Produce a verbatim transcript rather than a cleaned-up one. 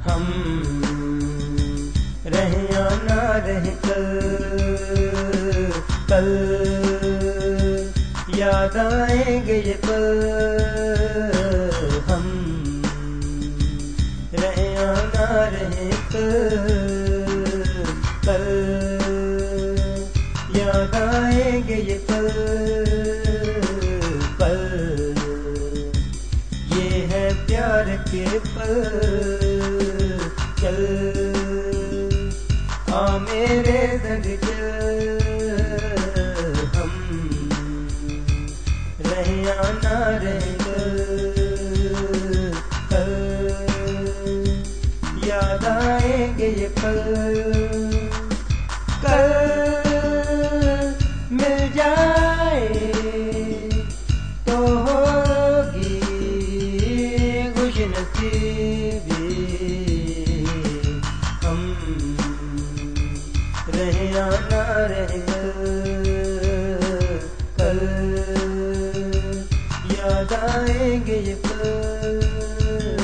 हम रहे या ना रहे कल कल याद आएंगे ये पल। हम रहे या ना रहे कल कल याद आएंगे ये पल पल। ये है प्यार के पल। चल आ मेरे संग चल, हम रहे या ना रहे कल कल याद आएंगे ये पल। कल मिल जाए तो होगी खुशनसीबी। हम रहे या ना रहे कल याद आएंगे ये पल।